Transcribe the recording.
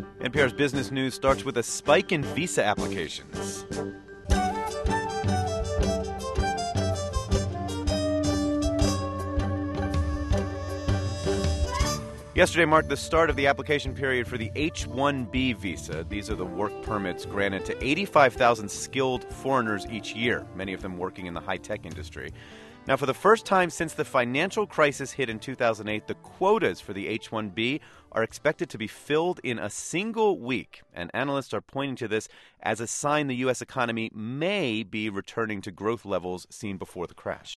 NPR's business news starts with a spike in visa applications. Yesterday marked the start of the application period for the H-1B visa. These are the work permits granted to 85,000 skilled foreigners each year, many of them working in the high-tech industry. Now, for the first time since the financial crisis hit in 2008, the quotas for the H-1B are expected to be filled in a single week. And analysts are pointing to this as a sign the U.S. economy may be returning to growth levels seen before the crash.